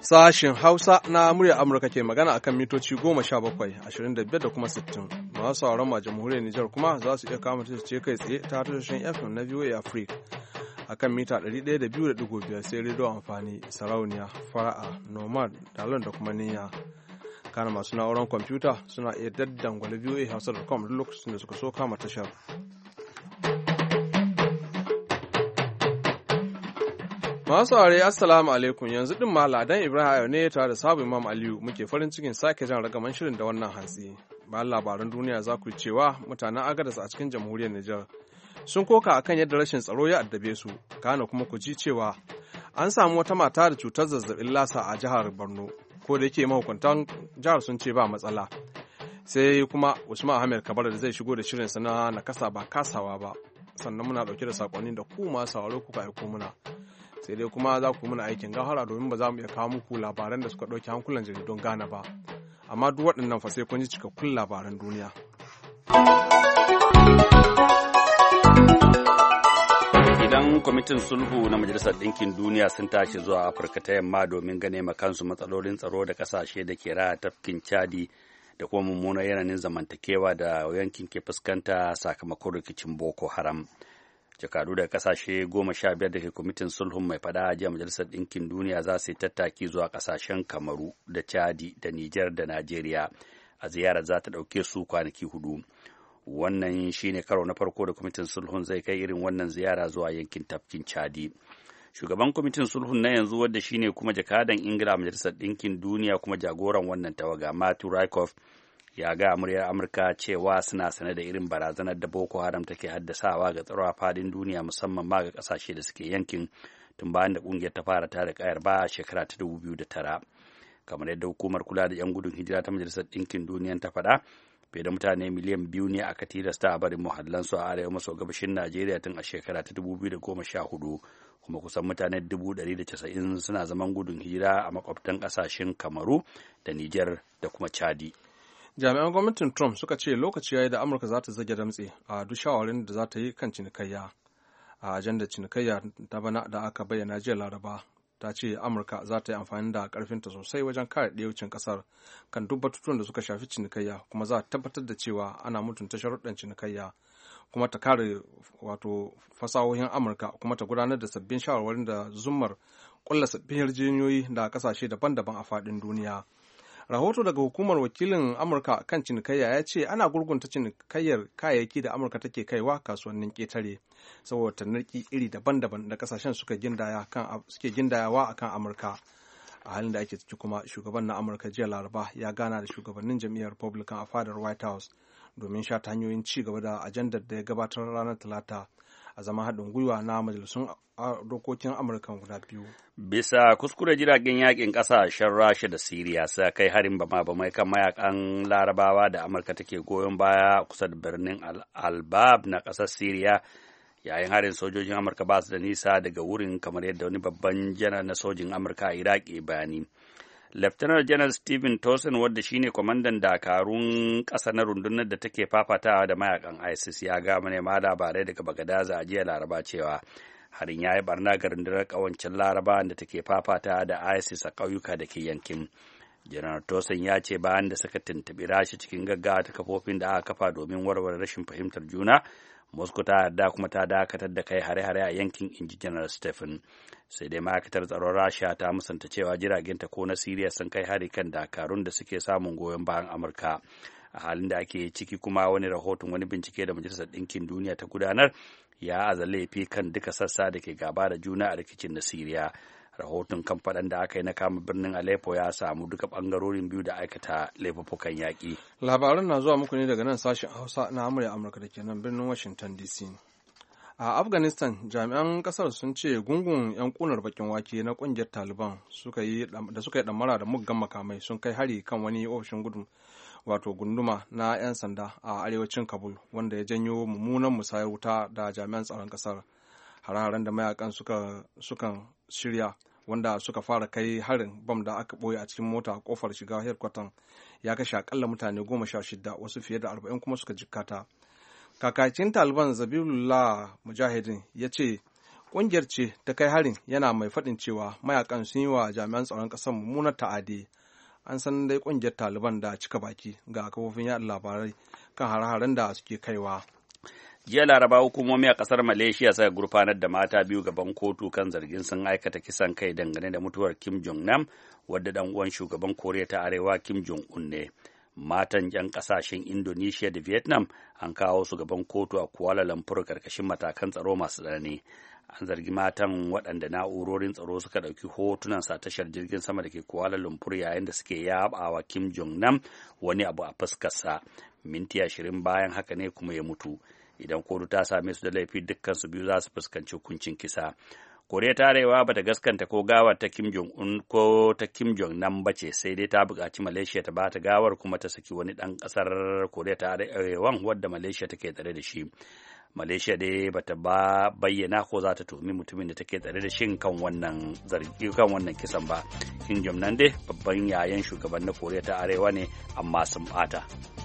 Sashen Hausa na muryar Amurka ke magana akan mitoci 17, 25 da kuma 60. Masu sauran ma jamhuriyar Nijar kuma za su iya kama ce kai tsaye ta tashoshin FM na VOA Africa akan mita 102.5 sai rediyo amfani sarauniya, fara'a, nomad, dalon da kuma niyya. Kana masu na'urar kwamfuta suna iya daddangwale voahausa.com duk lokacin da suka so kama tashar. Masu aure assalamu alaikum, yanzu din ma Ladan Ibrahim ne tare da sabu Imam Aliyu muke farin cikin sake jan ragaman shirin da wannan hantsi. Bayan labaran duniya za ku cewa mutanen Agadas a cikin jamhuriyar Nijar sun koka akan yadda rashin tsaro ya addabe su, kana kuma ku ji cewa an samu wata mata da cutar zazzabin lasa a jihar Borno, ko da yake mahukuntan jihar sun ce ba matsala. Sai kuma Usman Ahmed Kabar da zai shigo da shirin sana na kasa ba kasawa ba. Sannan muna dauke da sakonni da ku masu sauraro kuka aiko muna. Sai dai kuma za ku muna aikin gahara domin ba za mu iya kawo muku labaran da suka ɗauki hankulan jaridun Ghana ba. Amma duk waɗannan fa sai kun ji cikakkun labaran duniya. Idan kwamitin sulhu na Majalisar Ɗinkin Duniya sun tashi zuwa Afirka ta Yamma domin gane ma kansu matsalolin tsaro da ƙasashe da ke raya tafkin Chadi da kuma mummunar yanayin zamantakewa da yankin ke fuskanta sakamakon rikicin Boko Haram. Jakadu daga kasashe 15 da ke kwamitin sulhun mai fada a jiya Majalisar Ɗinkin Duniya za su yi tattaki zuwa kasashen Kamaru da Chadi da Nijar da Najeriya a ziyarar za ta ɗauke su kwanaki 4. Wannan shine karo na farko da kwamitin sulhun zai kai irin wannan ziyara zuwa yankin tafkin Chadi. Shugaban kwamitin sulhun na yanzu wadda shine kuma jakadan Ingila a Majalisar Ɗinkin Duniya kuma jagoran wannan tawaga Matthew Rycroft ya ga muryar Amurka cewa suna sane da irin barazanar da Boko Haram take haddasawa ga tsaro a fadin duniya musamman ma ga kasashe da suke yankin tun bayan da kungiyar ta fara tada kayar ba a shekara ta 2009. Kamar yadda hukumar kula da 'yan gudun hijira ta Majalisar Ɗinkin Duniya ta faɗa, fiye da mutane miliyan 2 ne aka tilasta a barin muhallansu a arewa maso gabashin Najeriya tun a shekara ta 2014, kuma kusan mutane 190 suna zaman gudun hijira a makwabtan ƙasashen Kamaru da Nijar da kuma Chadi. Jami'an gwamnatin Trump suka ce lokaci ya yi da Amurka za ta zage damtse a duk shawarin da za ta yi kan cinikayya. A ajandar cinikayya ta bana da aka bayyana jiya Laraba, ta ce Amurka za ta yi amfani da karfinta sosai wajen kare ɗiyaucin ƙasar kan duk batutuwan da suka shafi cinikayya, kuma za ta tabbatar da cewa ana mutunta sharuɗan cinikayya, kuma ta kare fasahohin Amurka, kuma ta gudanar da sabbin shawarwarin da zummar ƙulla sabbin yarjejeniyoyi da ƙasashe daban-daban a faɗin duniya. Rahoto daga hukumar wakilin Amurka kan cinikayya ya ce ana gurgunta cinikayyar kayayyaki da Amurka take kaiwa kasuwannin ƙetare saboda tarnaƙi iri daban-daban da ƙasashen suke gindayawa a kan Amurka. A halin da ake ciki kuma shugaban na Amurka jiya Laraba ya gana da shugabannin jam'iyyar Republican a fadar White House domin shata hanyoyin ci gaba da ajandar da ya gabatar ranar Talata a zaman haɗin gwiwa na majalisun dokokin Amurka guda biyu. Bisa kuskure jiragen yakin ƙasashen Rasha da Siriya sa kai harin bama-bamai kan mayakan Larabawa da Amurka take goyon baya kusa da birnin Al-Albab na ƙasar Siriya, yayin harin sojojin Amurka ba su da nisa daga wurin, kamar yadda wani babban janar na sojin Amurka a Iraki bayani. Lieutenant General Stephen Tosin, wadda shine kwamandan dakarun ƙasa na rundunar da take fafatawa da mayakan ISIS, ya ga manema labarai daga Bagadaza a jiya Laraba cewa harin ya yi barna ga rundunar ƙawancin Laraba da take fafatawa da ISIS a ƙauyuka da ke yankin. General Tosin ya ce bayan da suka tuntuɓi Rashi cikin gaggawa ta kafofin da aka kafa domin warware rashin fahimtar juna, Moscow ta yarda kuma ta dakatar da kai hare-hare a yankin, inji General Stephen. Sai dai ma'aikatar tsaron Rasha ta musanta cewa jiragenta ko na Siriya sun kai hari kan dakarun da suke samun goyon bayan Amurka. A halin da ake ciki kuma wani rahoton wani bincike da Majalisar Ɗinkin Duniya ta gudanar ya aza laifi kan duka sassa da ke gaba da juna a rikicin na Siriya. Rahoton kan faɗan da aka yi na kama birnin Aleppo ya samu duka ɓangarorin biyu da aikata laifuffukan yaƙi. Labaran na zuwa muku ne daga nan sashen Hausa na Amurka da ke nan birnin Washington DC. A Afghanistan, jami'an kasar sun ce gungun 'yan kunar bakin wake na kungiyar Taliban da suka yi ɗamara da muggan makamai sun kai hari kan wani ofishin gunduma na 'yan sanda a arewacin Kabul, wanda ya janyo mummunan musayar wuta da jami'an tsaron kasar. Hare-haren da mayakan sukan shirya, wanda suka fara kai harin bam da aka ɓoye a cikin mota a kofar shiga hedkwatan, ya kashe akalla mutane 16, wasu fiye da 40 kuma suka jikkata. Kakakin Taliban Zabihullah Mujahideen ya ce ƙungiyar ce ta kai harin, yana mai faɗin cewa mayakan sun yi wa jami'an tsaron ƙasar mummunar ta'adi. An san dai ƙungiyar Taliban da cika baki ga kafofin yaɗa labarai kan hare-haren da suke kaiwa. Jiya Laraba hukumomi a kasar Malaysia suka gurfanar da mata biyu gaban kotu kan zargin sun aikata kisan kai dangane da mutuwar Kim Jong-nam, wadda dan uwan shugaban Koriya ta Arewa Kim Jong-un ne. Matan 'yan kasashen Indonesia da Vietnam an kawo su gaban kotu a Kuala Lumpur karkashin matakan tsaro masu tsanani. An zargi matan waɗanda na'urorin tsaro suka ɗauki hotunan sa tashar jirgin sama da ke Kuala Lumpur yayin da suke yabawa Kim Jong-nam wani abu a fuskarsa. Minti 20 bayan haka ne kuma ya mutu. Idan kotu ta same su da laifi, dukkan su biyu za su fuskanci hukuncin kisa. Koriya ta Arewa bata gaskanta ko gawar ta Kim Jong-un ko ta Kim Jong-nam bace, sai dai ta buƙaci Malaysia ta bata gawar kuma ta saki wani ɗan ƙasar Koriya ta Arewa wadda Malaysia take tsare da shi. Malaysia dai bata bayyana ko za ta tuhumi mutumin da take tsare da shi kan wannan zargi kan wannan kisan ba. Kim Jong-nam dai babban yayan shugaban na Koriya ta Arewa ne, amma sun bata.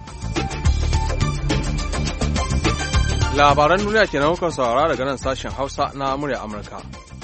Labaran duniya kenan kuka saurara daga nan sashen Hausa na murya Amurka.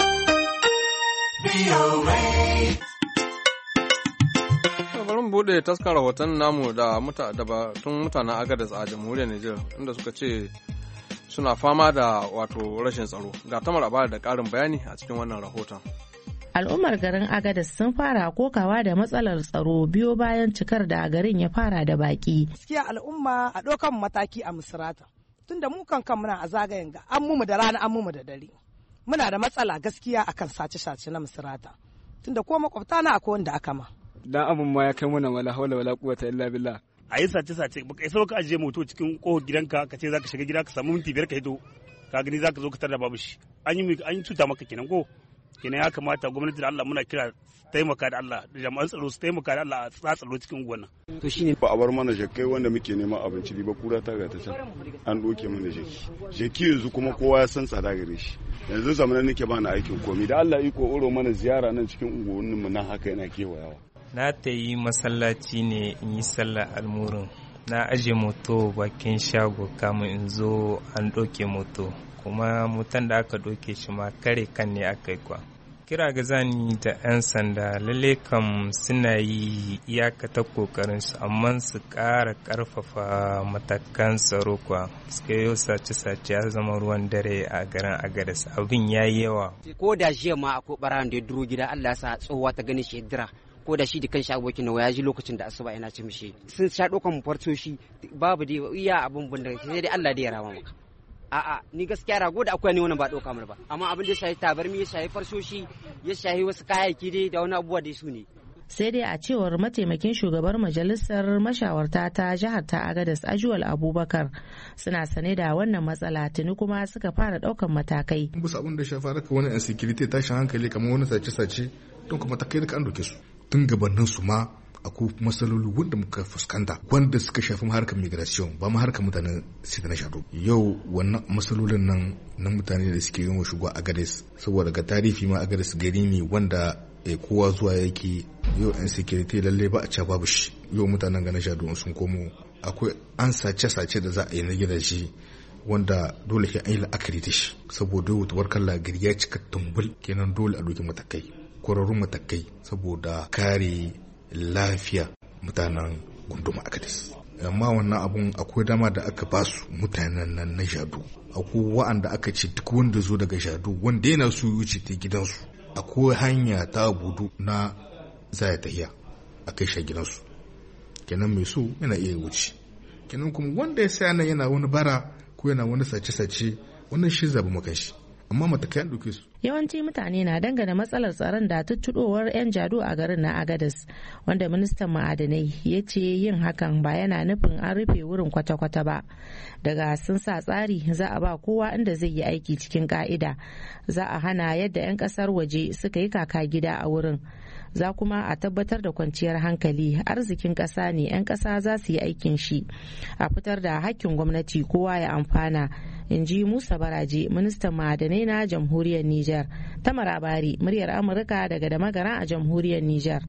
Bari mu bude taskar rahoton namu da batun mutanen Agadez a jamhuriyar Nijar, inda suka ce suna fama da wato rashin tsaro. Ga Tamar Abara da ƙarin bayani a cikin wannan rahoton. Al'ummar garin Agadez sun fara kokawa da matsalar tsaro biyo bayan cikar da garin ya fara da baki. Gaskiya al'umma a ɗaukan mataki a Misrata. Tunda mu kan muna a zagayen ga an mumu da rana an mumu da dare. Muna da matsala gaskiya akan sace-sace na Misrata. Tunda ko makwabta na akwai wanda aka ma. Dan abun ma ya kai mana wala haula wala quwwata illa billah. A yi sace-sace baka isa ka ajiye moto cikin kohon gidanka ka ce zaka shiga gida ka samu minti 5 ka hito. Ka gani zaka zo ka tarda babu shi. An yi cuta maka kenan ko? Kenan ya kamata gwamnati da Allah muna kira taimaka da Allah da jami'an tsaro su taimaka da Allah a tsaro cikin gwannan. To shine ba a bar mana jakkai wanda muke neman abinci ba, kura ta ga ta can an doke mana jeki yanzu kuma kowa ya san tsada gare shi. Yanzu zamanin nake ba na aikin komi da Allah iko oro mana ziyara nan cikin unguwannin mu nan haka yana kewayawa. Na ta yi masallaci ne in yi sallar almurin, na aje moto bakin shago kamun in zo an doke moto, kuma mutan da aka doke shi ma kare kan ne aka yi kwa. Kira ga zani da 'yan sanda lalle kam suna yi iyakata kokarinsu, amma su ƙara ƙarfafa matakan tsaro kwa. Suka yi sace-sace ya zama ruwan dare a garin Agadez, abin ya yi yawa. Ko da jiya ma akwai ɓarawan da ya duro gida, Allah sa tsohuwa ta gani shi dira. Ko da shi da kan shi abokin nawa ya ji lokacin da asuba yana ce mishi sun sha ɗaukan mu fartoshi, babu dai iya abin bunda sai dai Allah da ya rama maka. A'a ni gaskiya rago da akwai ne wannan ba ɗauka mana ba, amma abin da ya shahi tabarmi, ya shahi farsoshi, ya shahi wasu kayayyaki dai da wani abubuwa dai su ne. Sai dai a cewar mataimakin shugabar majalisar mashawarta ta jihar ta Agadez Ajuwal Abubakar, suna sane da wannan matsala tuni kuma suka fara ɗaukan matakai. Bisa abin da shafa raka wani insecurity tashin hankali kamar wani sace-sace don kuma matakai da an doke su. Tun gabanin su ma akwai matsaloli wanda muka fuskanta wanda suka shafi harkar migration ba ma harkar mutanen sai da na shaɗo. Yau wannan matsalolin nan na mutane da suke yin shigo a Agadez, saboda ga tarihi ma Agadez gari ne wanda kowa zuwa yake. Yau yan security lalle ba a ca babu shi. Yau mutanen ga na shaɗo sun komo, akwai an sace-sace da za a yi na gidaje wanda dole ke an yi la'akari da shi, saboda yau tabarkalla gari ya cika tumbul, kenan dole a ɗauki matakai, kwararrun matakai saboda kare lafiya mutanen gunduma Agadez. Amma wannan abun akwai dama da aka ba su mutanen nan na Jado. Akwai wa'anda aka ce duk wanda zo daga Jado wanda yana so wuce ta gidansu, akwai hanya ta budu na zaya tahiya a kai shi gidansu. Kenan mai so yana iya wuce. Kenan kuma wanda ya saya nan yana wani bara ko yana wani sace-sace, wannan shi zabi makan shi. Amma matakai an ɗauke su. Yawanci mutane na dangane matsalar tsaron da tuttuɗowar 'yan Jado a garin na Agadez, wanda ministan ma'adanai ya ce yin hakan ba yana nufin an rufe wurin kwata-kwata ba. Daga sun sa tsari za a ba kowa inda zai yi aiki cikin ka'ida, za a hana yadda 'yan ƙasar waje suka yi kaka gida a wurin. Za kuma a tabbatar da kwanciyar hankali, arzikin ƙasa ne 'yan ƙasa za su yi aikin shi, a fitar da hakkin gwamnati kowa ya amfana, in ji Musa Baraje, ministan ma'adanai na jamhuriyar Nijar. Tamar Abari, muryar Amurka daga Damagara a jamhuriyar Nijar.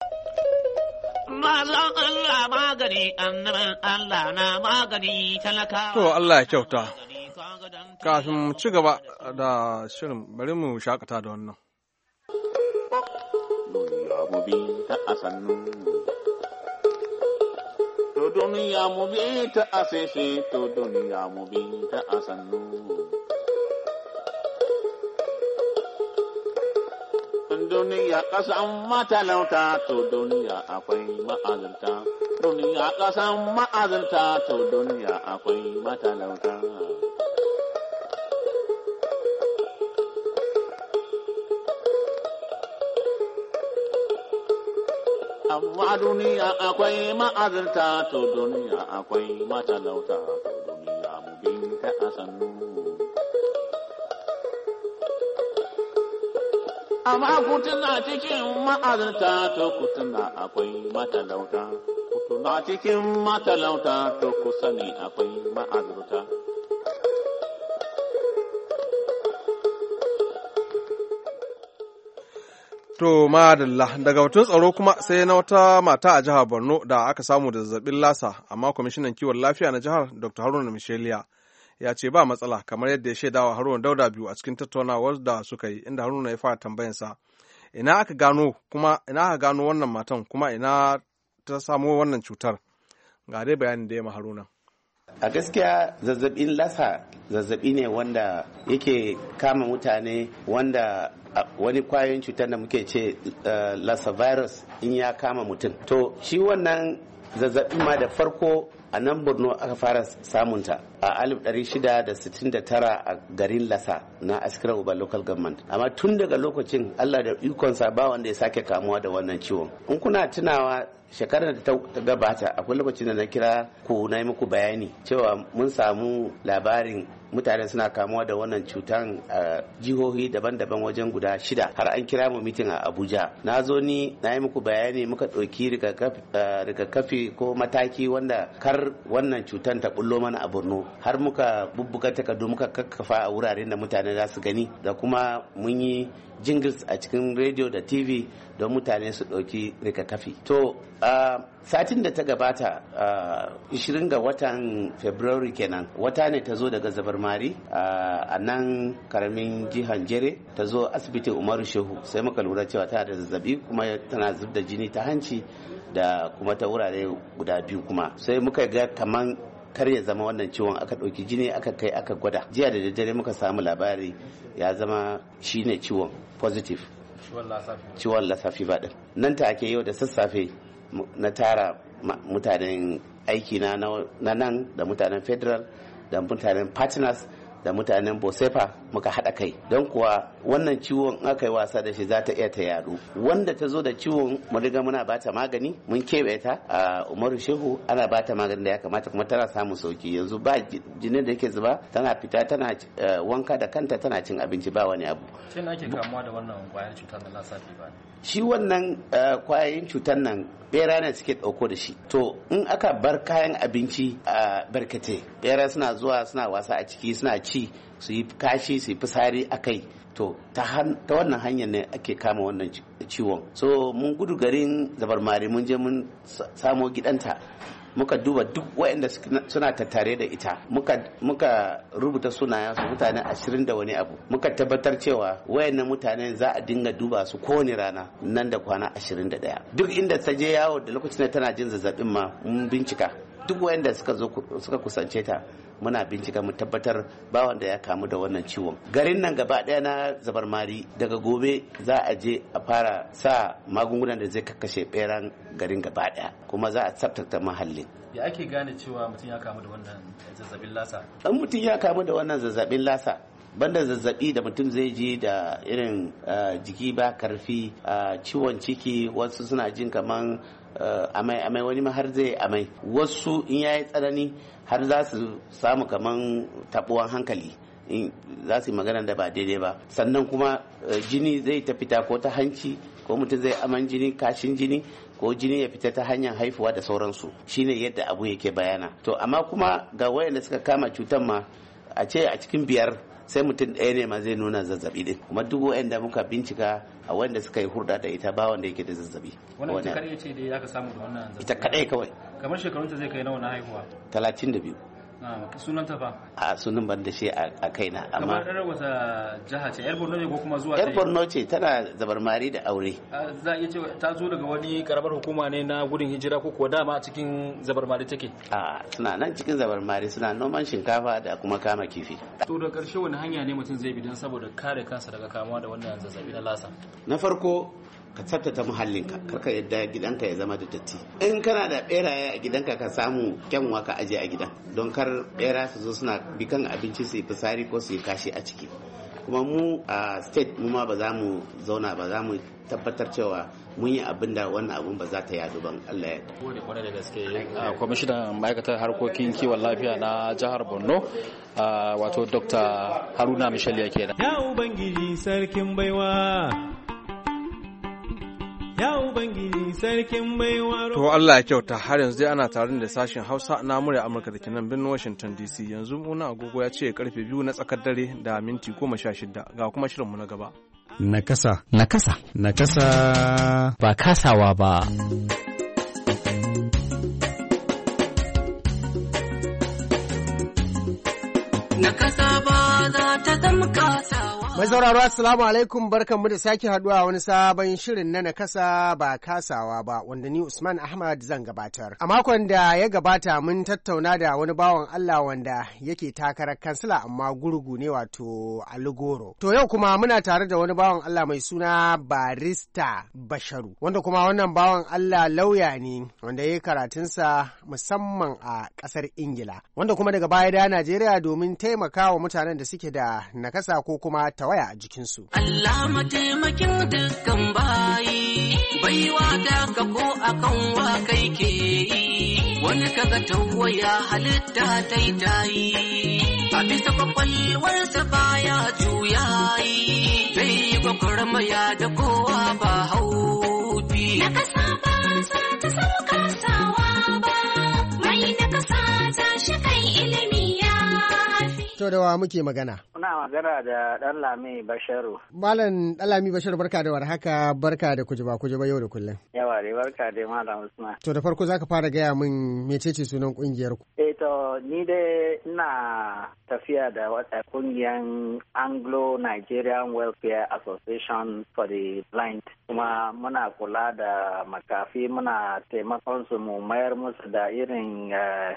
To Allah ya kyauta. Kafin mu ci gaba da shirin bari mu shakata da wannan. Duniya mu bi ta asannu. To duniya mu bi ta asese, to duniya mu bi ta asannu. Duniya ƙasan matalauta, to duniya akwai ma'azinta. Duniya ƙasan ma'azinta, to duniya akwai matalauta. Amma duniya akwai ma'azinta, to duniya akwai matalauta, to duniya mu binta a sannu. Amma kutuna cikin ma'azinta, to kutuna akwai matalauta, kutuna cikin matalauta, to kusa ne akwai ma'azinta. To madalla daga batun tsaro kuma sai na wata mata a jihar Borno da aka samu da zazzabin lasa amma kwamishinan kiwon lafiya na jihar Dr. Haruna Misheliya ya ce ba matsala kamar yadda ya shaidawa Haruna Dauda biyu a cikin tattaunawar da suka yi inda Haruna ya fara tambayansa ina aka gano wannan matan kuma ina ta samo wannan cutar ga dai bayanin da ya ma Haruna. A gaskiya zazzabin lasa zazzabi ne wanda yake kama mutane wanda wani kwayoyin cutar da muke ce lassa virus in ya kama mutum. To shi wannan zazzabin ma da farko a nan Borno aka fara samunta a 1669 a garin Lasa na Askira Uba local government. Amma tun daga lokacin Allah da ikonsa ba wanda ya sake kamuwa da wannan ciwon. In kuna tunawa shekarar da ta gabata akwai lokacin da na kira ku na yi muku bayani cewa mun samu labarin mutane suna kamuwa da wannan cutan a jihohi daban-daban wajen guda 6 har an kira mu mitin a Abuja. Na zo ni na yi muku bayani muka ɗauki rigakafi ko mataki wanda kar wannan cutan ta bullo mana a Borno har muka bubbuga takardu muka kakkafa a wuraren da mutane za su gani da kuma mun yi jingles a cikin radio da TV don mutane su ɗauki rigakafi. To satin da ta gabata 20 ga watan February kenan wata ne ta zo daga Zabarmari a nan karamin jihar Jere ta zo asibitin Umaru Shehu sai muka lura cewa tana da zazzabi kuma tana zub da jini ta hanci da kuma ta wurare guda 2 kuma sai muka ga kaman kar ya zama wannan ciwon aka ɗauki jini aka kai aka gwada jiya da daddare muka samu labari ya zama shine ciwon positive ciwon lassa fever din nan take yau da sassafe na tara mutanen aiki na nan da mutanen federal da mutanen partners da mutanen bosefa muka haɗa kai don kuwa wannan ciwon aka yi wasa da shi za ta iya ta yadu wanda ta zo da ciwon mu riga muna bata magani mun keɓe ta a Umaru Shehu ana bata magani da ya kamata kuma tana samun sauki yanzu ba jinin da yake zuba tana fita tana wanka da kanta tana cin abinci ba wani abu. Shin ake kamuwa da wannan kwayar cutar na lassa fever? Shi wannan kwayoyin cutar nan bera ne suke ɗauko da shi to in aka bar kayan abinci a barkate bera suna zuwa suna wasa a ciki suna ci su yi kashi su yi fitsari a kai to ta wannan hanyar ne ake kama wannan ciwon so mun gudu garin Zabarmari mun je mun samo gidanta muka duba duk waɗanda suna tattare da ita muka rubuta sunayen su mutane 20 da wani abu muka tabbatar cewa wayannan mutane za a dinga duba su kowane rana nan da kwana 21 duk inda ta je yawo da lokacin da tana jin zazzabin ma mun bincika duk waɗanda suka kusance ta muna bincika mu tabbatar ba wanda ya kamu da wannan ciwon garin nan gaba ɗaya na Zabarmari daga gobe za a je a fara sa magungunan da zai kakkashe beran garin gaba ɗaya kuma za a tsaftace mahallin. Ya ake gane cewa mutum ya kamu da wannan zazzabin lasa? Dan mutum ya kamu da wannan zazzabin lasa banda zazzabi da mutum zai ji da irin jiki ba karfi ciwon ciki wasu suna jin kaman amai wani ma har zai amai wasu in yayi tsanani har za su samu kaman tabuwan hankali za su yi magana da ba daidai ba sannan kuma jini zai ta fita ko ta hanci ko mutum zai aman jini kashin jini ko jini ya fita ta hanyar haifuwa da sauransu shine yadda abu yake bayana to amma kuma ga wayanda suka kama cutar ma a ce a cikin 5 sai mutum ɗaya ne ma zai nuna zazzabi din kuma duk wanda muka bincika a wanda suka yi hurda da ita ba wanda yake da zazzabi wannan ita kadai ce da aka samu da wannan zazzabi ita kadai kawai kamar shekarunta zai kai nawa na haihuwa 32 Sunan ta fa? A sunan ban da shi a kaina. Kamar ɗarar wata jiha ce, yar Borno ne ko kuma zuwa? Yar Borno ce, tana zabarmari da aure. Za a iya cewa ta zo daga wani karamar hukuma ne na gudun hijira ko kuwa dama a cikin zabarmari take? Suna nan cikin zabarmari, suna noman shinkafa da kuma kama kifi. To da ƙarshe wani hanya ne mutum zai bi don saboda kare kansa daga kamuwa da wannan zazzabi na lasa? Na farko ka tsaftace muhallinka, karka yadda gidanka ya zama da datti. In kana da beraye a gidanka ka samu kyanwa ka aje a gidan, don kar bera su zo suna bikan abinci su yi fitsari ko su yi kashi a ciki. Kuma mu a state mu ma ba za mu zauna ba, za mu tabbatar cewa mun yi abin da wannan abun ba za ta yadu ban Allah ya gode kwarai da gaske. Kwamishinan ma'aikatar harkokin kiwon lafiya na jihar Borno wato Dr. Haruna Mishaliya kenan. Ya Ubangiji sarkin baiwa, ya Ubangiji sarkin baiwa. To Allah ya kyauta, har yanzu dai ana tare da sashen Hausa na murya Amurka da ke nan birnin Washington DC. Yanzu muna agogo ya ce karfe 2 na tsakar dare da minti 16 ga kuma shirinmu na gaba. Nakasa. Ba kasawa ba. Nakasa ba za ta zama kasawa. Mai sauraro assalamu alaikum, barkanmu da sake haduwa wani sabon shirin na nakasa ba kasawa ba, wanda ni Usman Ahmad zan gabatar. A makon da ya gabata mun tattauna da wani bawan Allah wanda yake takarar kansila amma gurgu ne, wato Alugoro. To yau kuma muna tare da wani bawan Allah mai suna Barista Basharu, wanda kuma wannan bawan Allah lauya ne wanda ya yi karatunsa musamman a ƙasar Ingila, wanda kuma daga baya da Najeriya domin taimaka wa mutanen da suke da nakasa ko kuma tawaya a jikinsu. Allah mataimakin dukkan bayi, baiwa da ka ko akan wa kai ke yi, wani kaga tawaya halitta taitayi, a bisa kwakwalwarsa baya juyayi, zai yi gwagwarmaya da kowa ba haufi. Nakasa ba za ta sauka sawa ba, mai nakasa ta shi kai ilimi ya fi. To da wa muke magana? Muna magana da Ɗanlami Basharu. Malam Ɗanlami Basharu, barka da warhaka, barka da kujuba yau da kullum. Yawa dai, barka dai Malam Usman. To da farko zaka fara gaya min mecece sunan kungiyar ku? To ni dai ina tafiya da wata kungiyar Anglo-Nigerian Welfare Association for the Blind. Kuma muna kula da makafi, muna taimakon su mu mayar musu da irin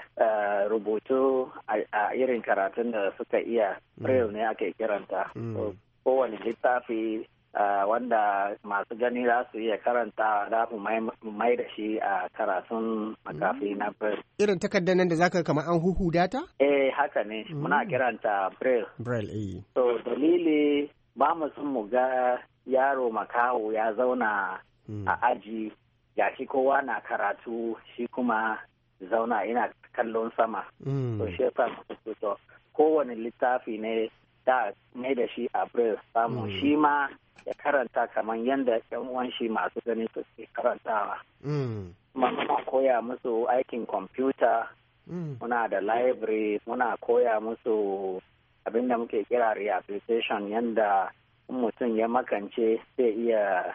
rubutu a irin karatun da suka iya. Braille ne ake kiranta. Kowane littafi wanda masu gani za su iya karanta za mu mai da shi a karatun makafi na Braille. Irin takardar nan da zaka kama an huhu data? Haka ne, muna kiranta Braille. Braille, So dalili ba mu sun mu ga yaro makaho ya zauna a aji, ya shi kowa na karatu, shi kuma zauna ina kallon sama. So shi yasa to kowane littafi ne da mai da shi a Braille, samu shi ma ya karanta kamar yadda yan uwan shi masu gani su ke karantawa. Muna koya musu aikin kwamfuta, muna da library, muna koya musu abin da muke kira rehabilitation, yadda mutum ya makance zai iya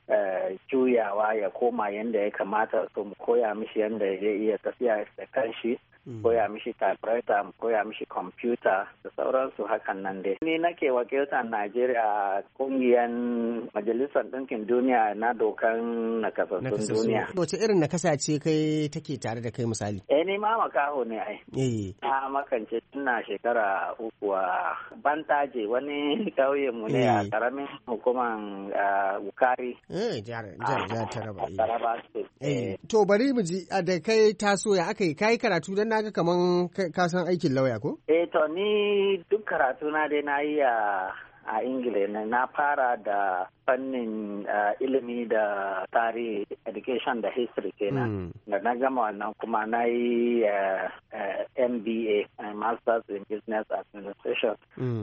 juyawa ya koma yadda ya kamata, so mu koya mishi yadda ya iya tafiya da kanshi. Koya mishi typewriter, koya mishi computer da sauransu hakan nan dai. Ni nake wakiltar Najeriya a kungiyar Majalisar Ɗinkin Duniya na dokan nakasassun duniya. Wace irin nakasa ce kai take tare da kai misali? Ni ma makaho ne ai. Na makance tuna shekara 3 a Bantaje, wani kauye mu ne a karamin hukuman Wukari. Jihar Taraba. Taraba State. To bari mu ji da kai taso ya aka yi kai karatu dan naga kaman ka san aikin lauya ko? To ni duk karatu na dai na yi a Ingila ne. Na fara da fannin ilimi da tarihi, education da history kenan. Da na gama wannan kuma na yi MBA, Masters in Business Administration.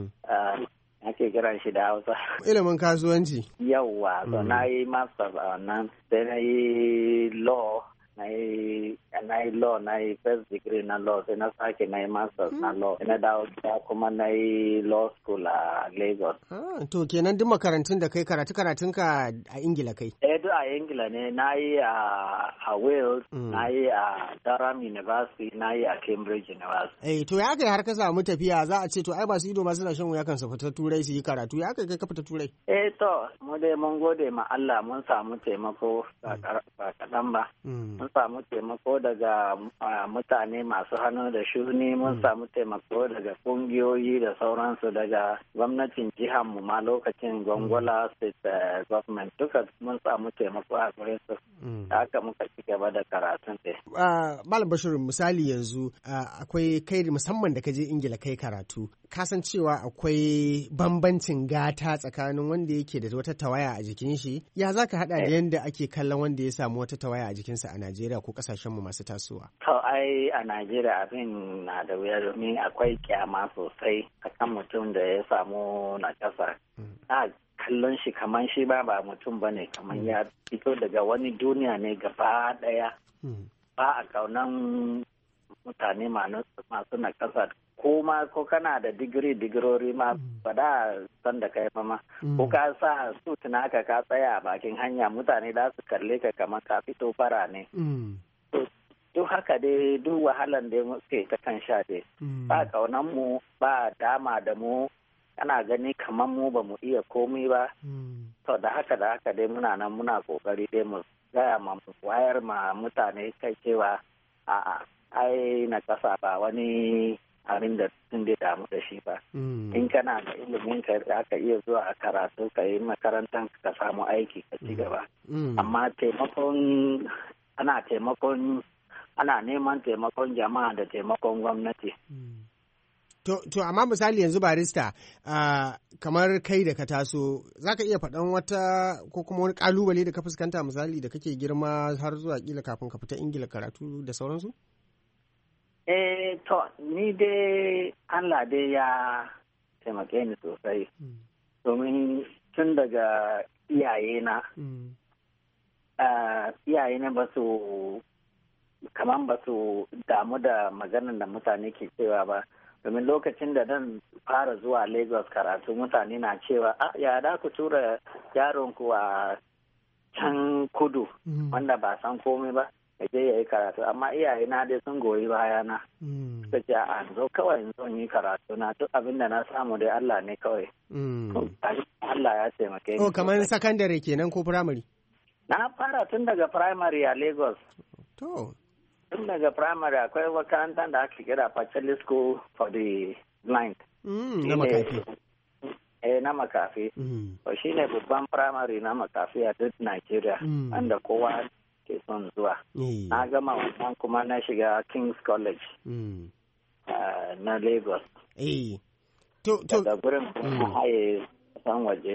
Ake kiran shi da Hausa. Ilimin kasuwanci. Yawwa, so na yi Masters a wannan, sai na yi law. Na yi first degree na law, sai na sake na yi masters na law, na dawo gida kuma na yi law school a Lagos. To kenan duk makarantun da kai karatun ka a Ingila kai? Duk a Ingila ne, na yi a Wales, na yi a Durham University, na yi a Cambridge University. To ya kai har ka samu tafiya za a ce to ai masu ido ma suna shan wuya kan su fita turai su yi karatu, ya kai ka fita turai? To mu dai mun gode ma Allah mun samu taimako ba kaɗan ba. Mun samu taimako daga mutane masu hannu da shuni, mun samu taimako daga kungiyoyi da sauransu, daga gwamnatin jihar mu ma lokacin Gongola State Government duka mun samu taimako a gurin su. Haka muka ci gaba da karatun ɗin. Malam Bashir, misali yanzu akwai kai musamman da ka je Ingila kai karatu, kasan cewa akwai bambancin gata tsakanin wanda yake da wata tawaya a jikin shi, ya za ka haɗa da yadda ake kallon wanda ya samu wata tawaya a jikinsa a Najeriya ko ƙasashenmu masu tasowa? Ai a Najeriya abin na da wuya domin akwai kyama sosai akan mutum da ya samu nakasa. Kallon shi kamar shi ba mutum ba ne, kamar ya fito daga wani duniya ne gaba ɗaya. Ba a kaunan mutane masu nakasa, ko kana da digirori ma ba da san da kai ma, ko ka sa suit naka ka tsaya a bakin hanya, mutane za su kalle ka kamar ka fito fara ne. Duk haka dai duk wahalan da muke ta kan sha dai, ba kaunan mu, ba dama da mu, ana gani kamar mu ba mu iya komai ba. To da haka dai muna nan muna kokari dai mu gaya ma wayar ma mutane kai cewa a'a ai na kasa ba wani abin da sun da damu da shi ba. In kana da ilimin ka aka iya zuwa a karatu ka yi makarantar ka samu aiki ka ci gaba. Amma ana neman taimakon jama'a da taimakon gwamnati. To amma misali yanzu barista, kamar kai da ka taso, za ka iya faɗan wata ko kuma wani ƙalubale da ka fuskanta misali da kake girma har zuwa ƙila kafin ka fita Ingila karatu da sauransu? To ni dai Allah dai ya taimake ni sosai, domin tun daga iyayena ba su damu da maganar da mutane ke cewa ba. Domin lokacin da dan fara zuwa Lagos karatu, mutane na cewa ya da ku tura yaronku a can kudu wanda ba san komai ba ya je ya yi karatu, amma iyaye na dai sun goyi bayana suka ce zo kawai in zo yi karatu na, duk abin da na samu dai Allah ne kawai. Allah ya taimake ni. Kamar sakandare kenan ko firamare? Na fara tun daga firamare a Lagos. Tun daga primary akwai makarantar da ake kira Pacheli School for the Blind. Na makafi. Na makafi. Shi ne babban primary na makafi a duk Nigeria, wanda kowa ke son zuwa. Na gama wannan kuma na shiga King's College na Lagos. Daga gurin kuma haye san waje.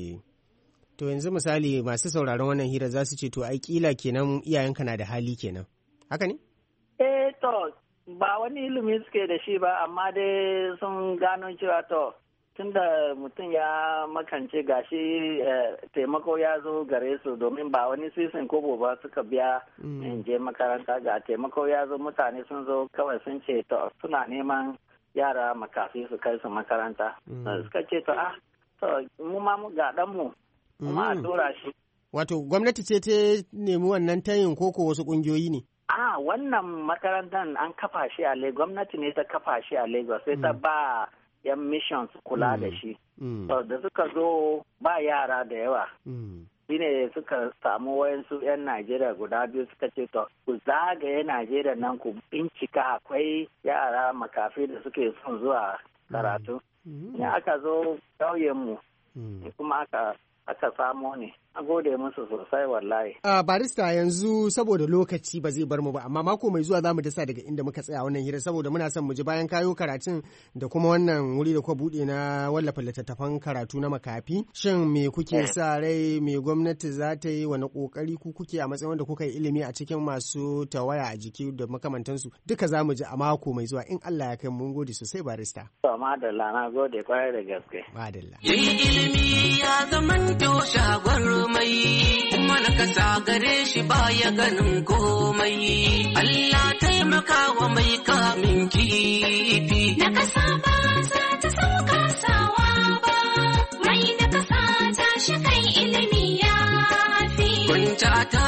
To yanzu misali masu sauraron wannan hira za su ce to ai kila kenan iyayenka na da hali kenan. Haka ne? To ba wani ilimi suke da shi ba, amma dai sun gano cewa to tunda mutum ya makance gashi taimako ya zo gare su, domin ba wani sisin kobo ba suka biya in je makaranta, ga taimako ya zo, mutane sun zo kawai sun ce to suna neman yara makafi su kai su makaranta. Suka ce to mu ma ga ɗanmu kuma a tura shi. Wato gwamnati ce ta nemi wannan tayin koko wasu ƙungiyoyi ne? Wannan makarantar an kafa shi a Lagos, gwamnati ne ta kafa shi a Lagos, sai ta ba yan missions kula da shi. Da suka zo ba yara da yawa. Shine suka samu wayansu 'yan Najeriya guda biyu suka ce to ku zagaye Najeriya nan ku bincika akwai yara makafi da suke son zuwa karatu. Ne aka zo ƙauyenmu kuma aka samo ne. A gode musu sosai wallahi. Barista yanzu saboda lokaci ba zai bar mu ba, amma mako mai zuwa za mu dasa daga inda muka tsaya wannan hira, saboda muna son mu ji bayan kayo karatun da kuma wannan wuri da kuka buɗe na wallafa littattafan karatu na makafi. Shin me kuke sa rai, me gwamnati za ta yi, wani kokari ku kuke a matsayin wanda kuka yi ilimi a cikin masu tawaya a jiki da makamantansu? Duka za mu ji a mako mai zuwa in Allah ya kai. Mun gode sosai barista. To madalla, na gode kwarai da gaske. Madalla. Ilimi ya zaman shagon mai kuma na kasa gare shi baya ganin komai. Allah taimaka wa mai kamin kifi. Na kasa ba za ta sauka sawa ba, mai na kasa ta shi kai ilimi ya fi.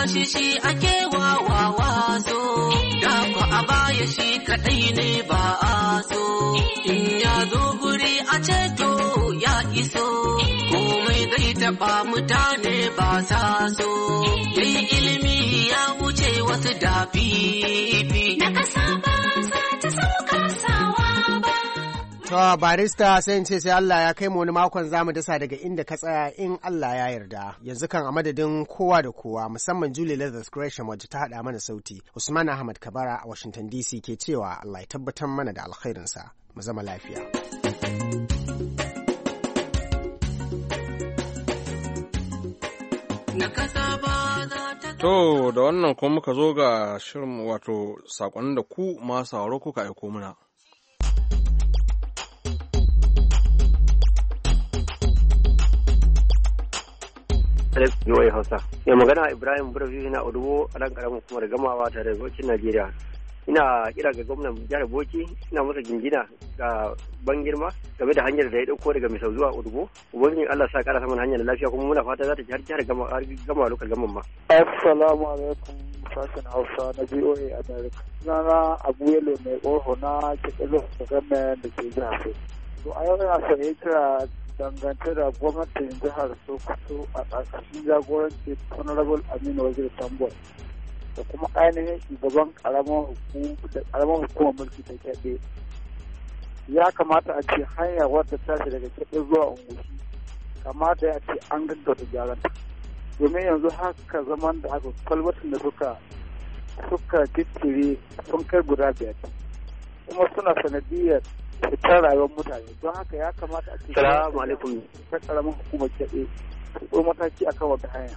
tashi shi ake wawawa so, da ku a baya shi kaɗai ne ba a so, in ya zo guri a ceto ya iso, komai zai taɓa mutane ba sa so, yayi ilimi ya wuce wasu da fifi. Na kasa ba za ta sauka sawa ba. To barista sai in ce sai Allah ya kai mu wani makon zamu dasa daga inda ka tsaya in Allah ya yarda. Yanzu kan a madadin kowa da kowa musamman Julie Leathers Gresham wacce ta hada mana sauti. Usman Ahmad Kabara a Washington DC ke cewa Allah ya tabbatar mana da alkhairinsa. Mu zama lafiya. To da wannan kuma muka zo ga shirin wato sakonnin da ku masu sauraro kuka aiko muna. Yoyi Hausa. Mai magana Ibrahim Burafi na Odubo a ɗan ƙaramin kuma da gamawa tare da Bauchi Najeriya. Ina kira ga gwamnan jihar Bauchi, ina masa gingina ga ban girma game da hanyar da ya ɗauko daga Misau zuwa Odubo. Ubangijin Allah sa ƙara saman hanyar lafiya kuma muna fata za ta ji har jihar gama lokal gaman ma. Assalamu alaikum sashen Hausa na BOA America. Sunana Abu Yelo mai ƙorho na Kiɗalo da Gamen da ke jihar Bauchi. To a yau ina son ya kira dangance da gwamnatin jihar Sokoto a ƙarƙashin jagoranci Honorable Aminu Waziri Tambuwal da kuma ainihin shugaban ƙaramar hukumar mulki ta Kebbi. Ya kamata a ce hanya wadda tashi daga Kebbi zuwa Ungushi kamata ya ce an gaggauta gyaranta. Domin yanzu haka zaman da aka kwalbatin da suka tittire sun kai guda 5 kuma suna sanadiyar fitar rayuwar mutane don haka ya kamata a ce salamu alaikum ta karamin hukumar kyaɗe su ɗo mataki a kan wata hanya.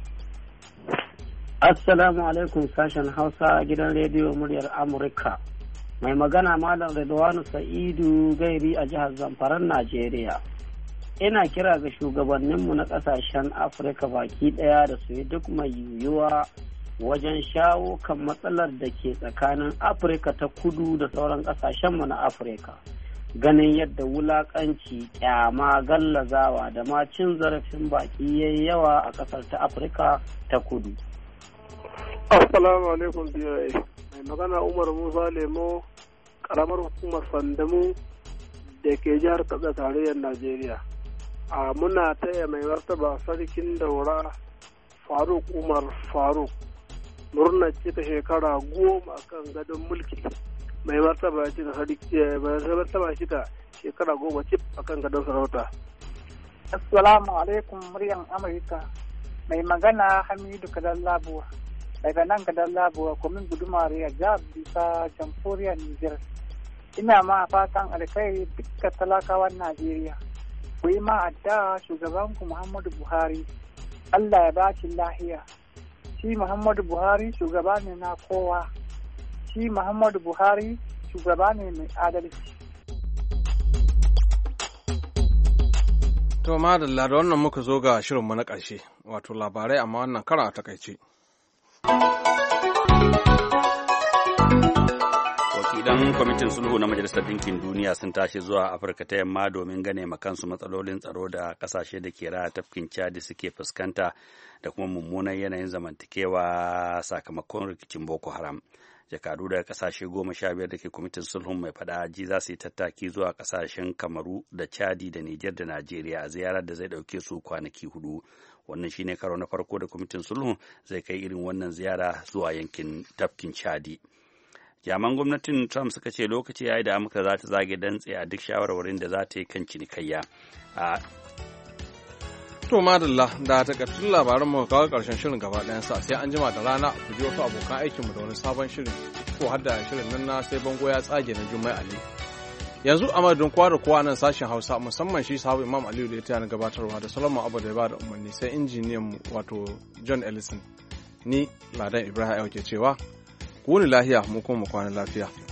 Assalamu alaikum sashen Hausa gidan rediyo muryar Amurka. Mai magana Malam Redwanu Sa'idu Gairi a jihar Zamfaran Najeriya. Ina kira ga shugabanninmu na ƙasashen Afirka baki ɗaya da su yi duk mai yiwuwa wajen shawo kan matsalar da ke tsakanin Afirka ta kudu da sauran ƙasashenmu na Afirka. Ganin yadda wulaƙanci, ƙyama, gallazawa da ma cin zarafin baƙi yayi yawa a ƙasar ta Afirka ta kudu. Assalamu alaikum BOA. Mai magana Umar Musa Lemo, ƙaramar hukumar Sandamu da ke jihar Katsina tarayyar Najeriya. A muna taya mai martaba sarkin Daura Faruk Umar Faruk murnar cika shekara 10 kan gadon mulki. Mai martaba cika shekara 10 cif akan gadon sarauta. Assalamu alaikum muryan Amurka. Mai magana Hamidu Kadan Labuwa. Daga nan Kadan Labuwa kwamin gudumare a jihar Bisa jamhuriyar Nijar. Ina ma fatan alkhairi dukkan talakawan Najeriya. Ku yi ma addu'a shugabanku Muhammadu Buhari. Allah ya ba shi lahiya. Shi Muhammadu Buhari shugaba ne na kowa. Shi Muhammadu Buhari shugaba ne mai adalci. To madalla da wannan muka zo ga shirinmu na ƙarshe, wato labarai amma wannan karan a takaice. Wakilan kwamitin sulhu na Majalisar Ɗinkin Duniya sun tashi zuwa Afirka ta Yamma domin gane makansu matsalolin tsaro da ƙasashe da ke raya tafkin Chadi suke fuskanta da kuma mummunan yanayin zamantakewa sakamakon rikicin Boko Haram. Jakadu daga ƙasashe 15 da ke kwamitin sulhun mai faɗa ji za su yi tattaki zuwa ƙasashen Kamaru da Chadi da Nijar da Najeriya a ziyarar da zai ɗauke su kwanaki 4. Wannan shine karo na farko da kwamitin sulhun zai kai irin wannan ziyara zuwa yankin tafkin Chadi. Jaman gwamnatin Trump suka ce lokaci yayi da Amurka za ta zage dantse a duk shawarwarin da za ta yi kan cinikayya. To madalla da takattun labaran mu kawo karshen shirin gaba ɗayan sa sai an jima da rana ku ji wasu abokan aikin mu da wani sabon shirin ko har da shirin nan na sai bango ya tsage na Jummai Ali. Yanzu a madadin kowa da kowa nan sashen Hausa musamman shi sahabu Imam Aliyu da ya tayar gabatarwa da Solomon Abu da ya bada umarni sai injiniyan mu wato John Ellison ni Ladan Ibrahim ke cewa ku ni lahiya mu kuma mu kwana lafiya.